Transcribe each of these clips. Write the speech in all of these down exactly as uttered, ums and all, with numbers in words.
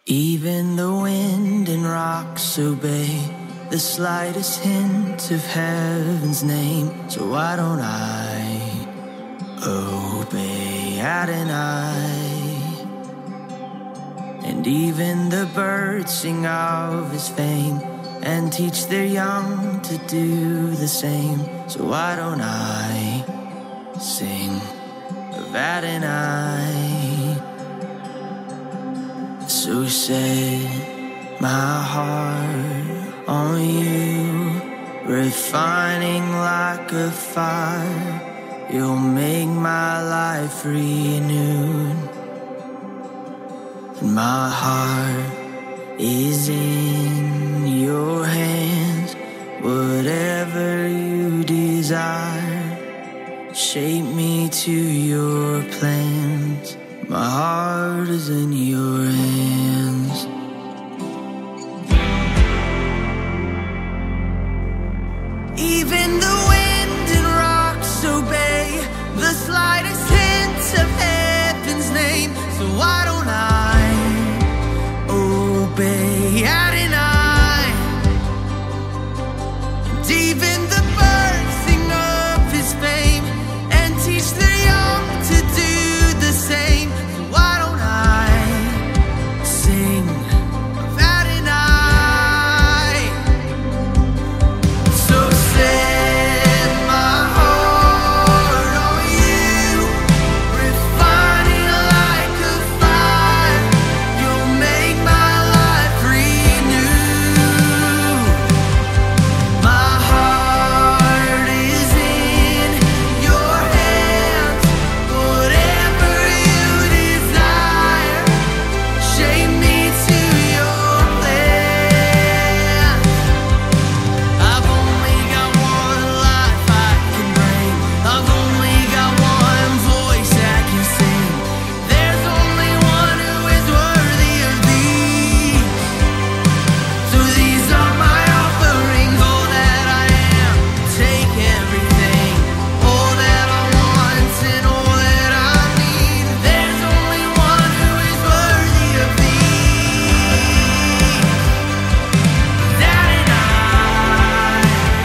Even the wind and rocks obey the slightest hint of heaven's name. So why don't I obey Adonai? And even the birds sing of his fame and teach their young to do the same. So why don't I sing of Adonai? So set my heart on you, refining like a fire. You'll make my life renewed. And my heart is in your hands. Whatever you desire, shape me to your plans. My heart is in your hands. Even the wind and rocks obey the slightest hint of heaven's name. So why don't I obey Adonai? And even the birds sing of his fame and teach their young to do the same. So why don't I sing of Adonai? So set my heart on you, refining like a fire. You'll make my life renewed. My heart is in your hands. Whatever you desire, shape me to your plan. I've only got one life I can bring. I've only got one voice I can sing. There's only one who is worthy of these. So these are my offerings, all that I am. Take everything, all that I want and all that I need. There's only one who is worthy of these. Adonai,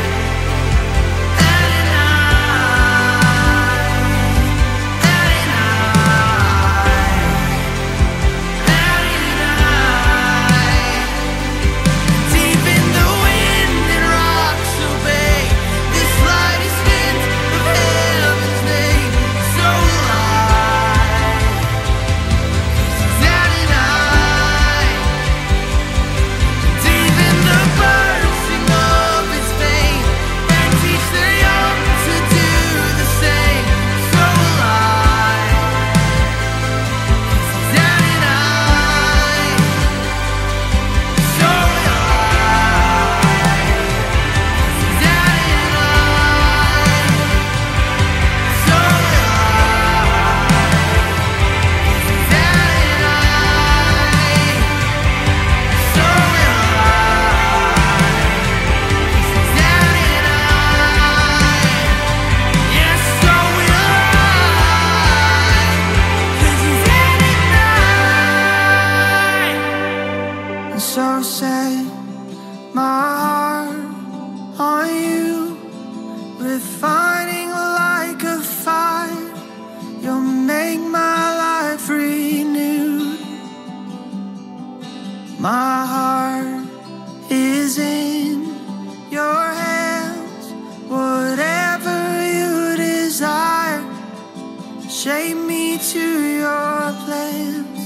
even the wind and rocks obey the slightest hint of heaven's name. So light, Adonai. Even the birds sing of his fame and teach their young to do the same. So light, Adonai. So light, Adonai. So So set my heart on you, refining like a fire. You'll make my life renewed. My heart is in your hands. Whatever you desire, shape me to your plans.